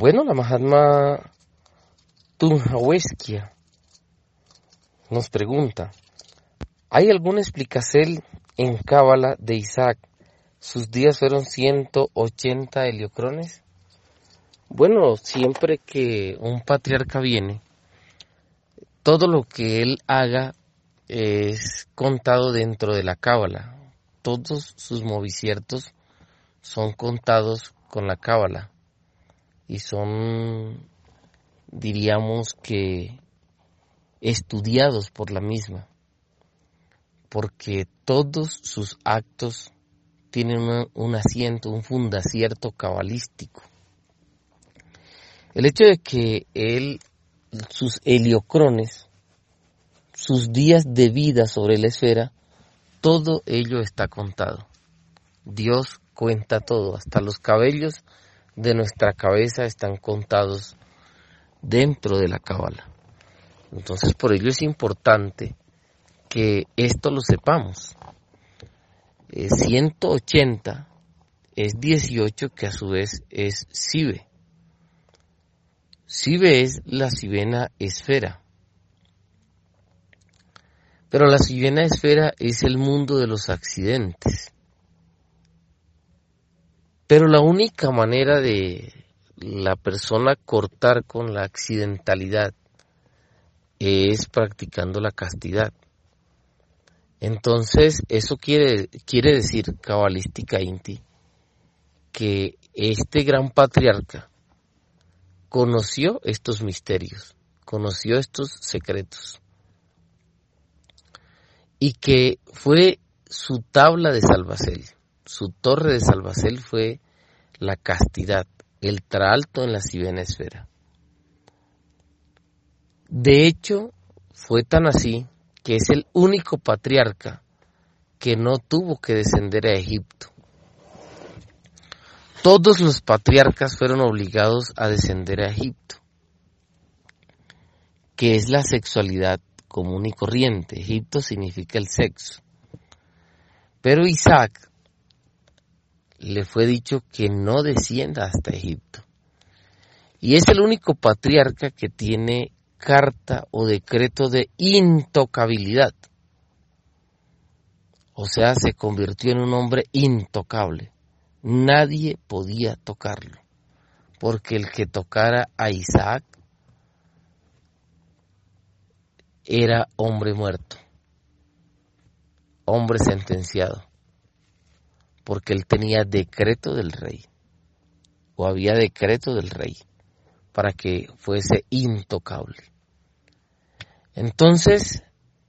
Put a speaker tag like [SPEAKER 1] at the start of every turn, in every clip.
[SPEAKER 1] Bueno, la Mahatma Tunjaweskia nos pregunta, ¿hay alguna explicación en Cábala de Isaac? ¿Sus días fueron 180 heliocrones? Bueno, siempre que un patriarca viene, todo lo que él haga es contado dentro de la Cábala. Todos sus moviciertos son contados con la Cábala y son, diríamos que, estudiados por la misma, porque todos sus actos tienen un asiento, un fundacierto cabalístico. El hecho de que sus heliocrones, sus días de vida sobre la esfera, todo ello está contado. Dios cuenta todo, hasta los cabellos de nuestra cabeza están contados dentro de la Cábala. Entonces, por ello es importante que esto lo sepamos. 180 es 18, que a su vez es Sibe. Sibe es la Sibena esfera. Pero la Sibena esfera es el mundo de los accidentes. Pero la única manera de la persona cortar con la accidentalidad es practicando la castidad. Entonces, eso quiere decir, cabalística Inti, que este gran patriarca conoció estos misterios, conoció estos secretos, y que fue su tabla de salvacel, su torre de salvacel fue la castidad, el traalto en la Sibena esfera. De hecho, fue tan así que es el único patriarca que no tuvo que descender a Egipto. Todos los patriarcas fueron obligados a descender a Egipto, que es la sexualidad común y corriente. Egipto significa el sexo. Pero Isaac le fue dicho que no descienda hasta Egipto. Y es el único patriarca que tiene carta o decreto de intocabilidad. O sea, se convirtió en un hombre intocable. Nadie podía tocarlo, porque el que tocara a Isaac era hombre muerto, hombre sentenciado, porque él tenía decreto del rey, o había decreto del rey, para que fuese intocable. Entonces,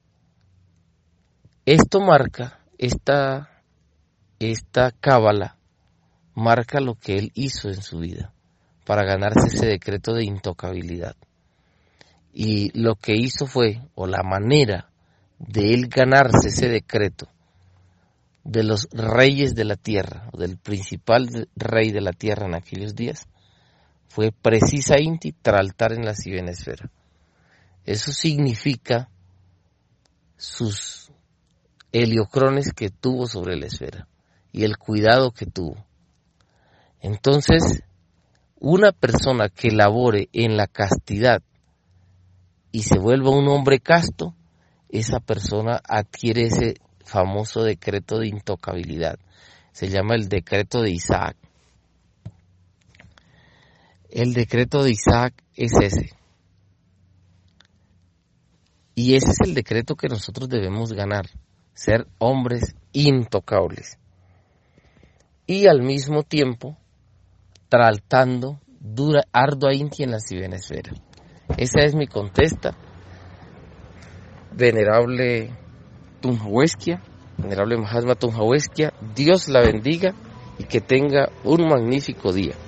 [SPEAKER 1] esto marca, esta cábala, marca lo que él hizo en su vida, para ganarse ese decreto de intocabilidad. Y lo que hizo fue, o la manera de él ganarse ese decreto de los reyes de la tierra, o del principal rey de la tierra en aquellos días, fue precisa Inti traltar en la Sibena esfera. Eso significa sus heliocrones que tuvo sobre la esfera y el cuidado que tuvo. Entonces, una persona que labore en la castidad y se vuelva un hombre casto, esa persona adquiere ese famoso decreto de intocabilidad. Se llama el decreto de Isaac. El decreto de Isaac es ese. Y ese es el decreto que nosotros debemos ganar, ser hombres intocables. Y al mismo tiempo, traltando ardua Inti en la Sibena esfera. Esa es mi contesta, venerable Tunjaweskia, venerable Mahatma Tunjaweskia. Dios la bendiga y que tenga un magnífico día.